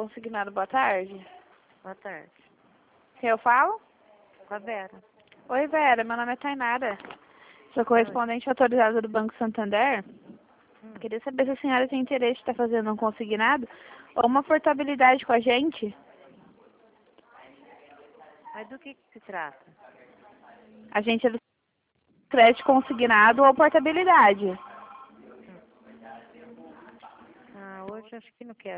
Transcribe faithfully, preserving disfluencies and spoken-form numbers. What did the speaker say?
Consignado, boa tarde. Boa tarde. Quem eu falo? Com a Vera. Oi, Vera. Meu nome é Tainara. Sou correspondente autorizada do Banco Santander. Hum. Queria saber se a senhora tem interesse em estar fazendo um consignado ou uma portabilidade com a gente. Mas do que, que se trata? A gente é do crédito consignado ou portabilidade. Ah, hoje acho que não quero.